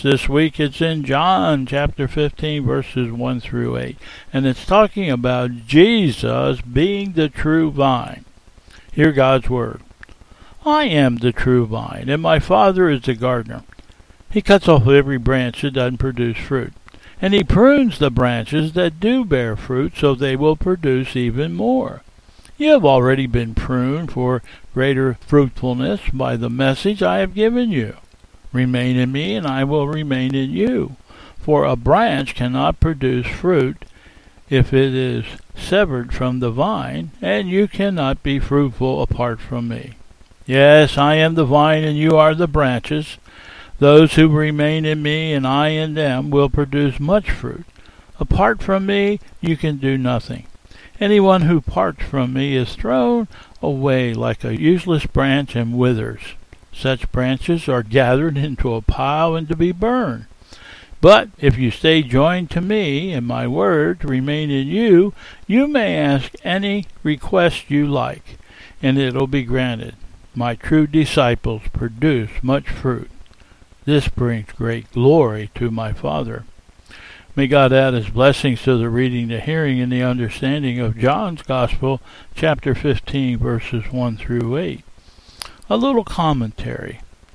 This week it's in John chapter 15 verses 1 through 8. And it's talking about Jesus being the true vine. Hear God's word. I am the true vine, and my Father is the gardener. He cuts off every branch that doesn't produce fruit. And he prunes the branches that do bear fruit so they will produce even more. You have already been pruned for greater fruitfulness by the message I have given you. Remain in me, and I will remain in you. For a branch cannot produce fruit if it is severed from the vine, and you cannot be fruitful apart from me. Yes, I am the vine, and you are the branches. Those who remain in me, and I in them, will produce much fruit. Apart from me, you can do nothing. Anyone who parts from me is thrown away like a useless branch and withers. Such branches are gathered into a pile and to be burned. But if you stay joined to me, and my words remain in you, you may ask any request you like, and it will be granted. My true disciples produce much fruit. This brings great glory to my Father. May God add his blessings to the reading, the hearing, and the understanding of John's Gospel, chapter 15, verses 1 through 8. A little commentary.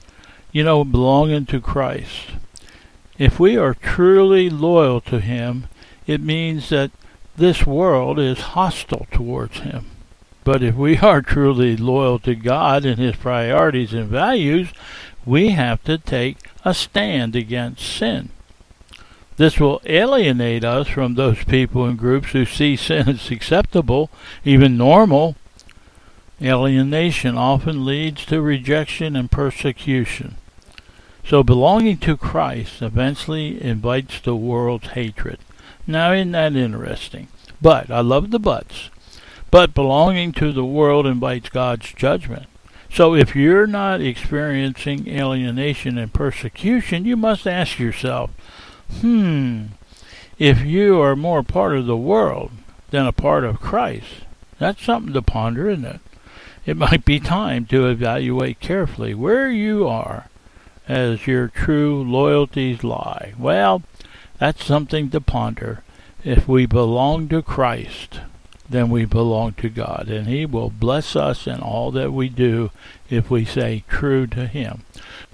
Belonging to Christ. If we are truly loyal to him, it means that this world is hostile towards him. But if we are truly loyal to God and his priorities and values, we have to take a stand against sin. This will alienate us from those people and groups who see sin as acceptable, even normal. Alienation often leads to rejection and persecution. So belonging to Christ eventually invites the world's hatred. Now, isn't that interesting? But, I love the buts. But belonging to the world invites God's judgment. So if you're not experiencing alienation and persecution, you must ask yourself, if you are more part of the world than a part of Christ, that's something to ponder, isn't it? It might be time to evaluate carefully where you are as your true loyalties lie. Well, that's something to ponder. If we belong to Christ, then we belong to God, and he will bless us in all that we do if we stay true to him.